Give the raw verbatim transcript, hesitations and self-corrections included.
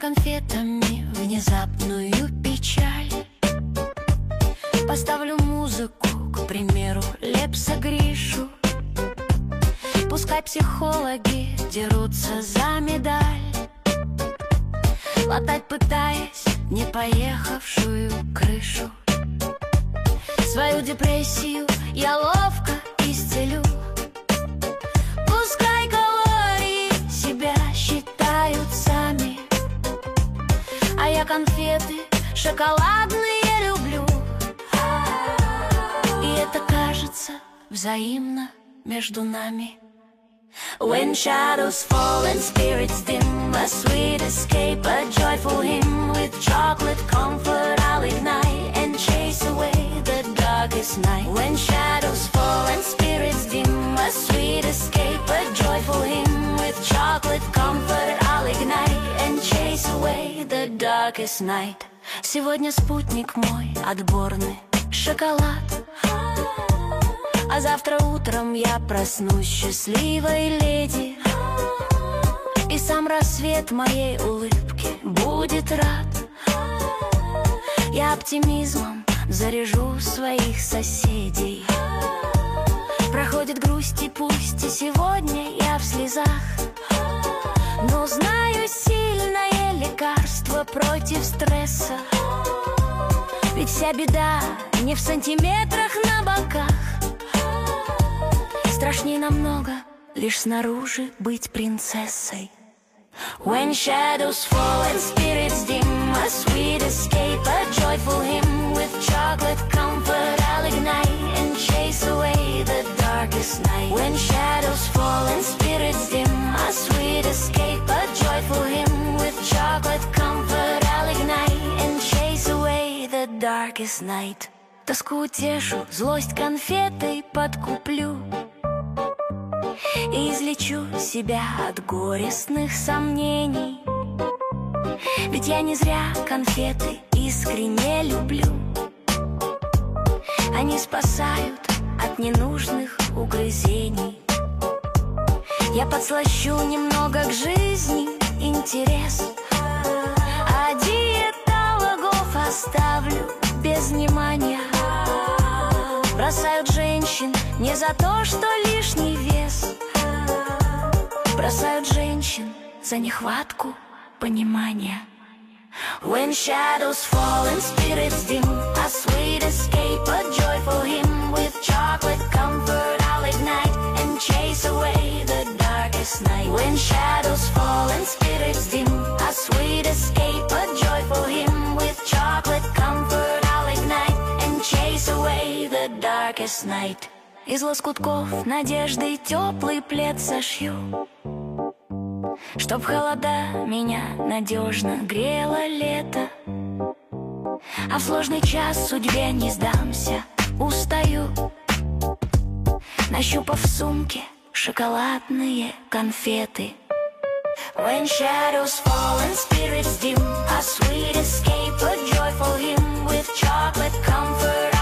конфетами внезапную печаль. Поставлю музыку, к примеру, Лепса Гришу. Пускай психологи дерутся за медаль, латать пытаясь не поехавшую крышу. Свою депрессию я ловко исцелю. Пускай калории себя считают сами, а я конфеты шоколадные люблю. И это кажется взаимно между нами. When shadows fall and spirits dim, a sweet escape, a joyful hymn. With chocolate comfort I'll ignite and chase away the darkest night. When shadows fall and spirits dim, a sweet escape, a joyful hymn. With chocolate comfort I'll ignite and chase away the darkest night. Сегодня спутник мой отборный шоколад, а завтра утром я проснусь счастливой леди, и сам рассвет моей улыбки будет рад. Я оптимизмом заряжу своих соседей. Проходит грусть и пусть и сегодня я в слезах, но знаю сильное лекарство против стресса. Ведь вся беда не в сантиметрах на боках. Страшней намного лишь снаружи быть принцессой. When shadows fall and spirits dim, a sweet escape, a joyful hymn. With chocolate comfort I'll ignite and chase away the darkest night. When shadows fall and spirits dim, a sweet escape, a joyful hymn. With chocolate comfort I'll ignite and chase away the darkest night. Тоску утешу, злость конфетой подкуплю и излечу себя от горестных сомнений. Ведь я не зря конфеты искренне люблю. Они спасают от ненужных угрызений. Я подслащу немного к жизни интерес, а диетологов оставлю без внимания. Бросают женщин не за то, что лишний вес, бросают женщин за нехватку понимания. When shadows fall and spirits dim, a sweet escape, a joyful hymn. With chocolate comfort I'll ignite and chase away the darkest night. When shadows fall and spirits dim, a sweet escape, a joyful hymn. With chocolate comfort I'll ignite and chase away the darkest night. Из лоскутков надежды теплый плед сошью, чтоб в холода меня надежно грело лето. А в сложный час судьбе не сдамся, устаю, нащупав в сумке шоколадные конфеты. When shadows fall and spirits dim, a sweet escape, a joyful hymn. With chocolate comfort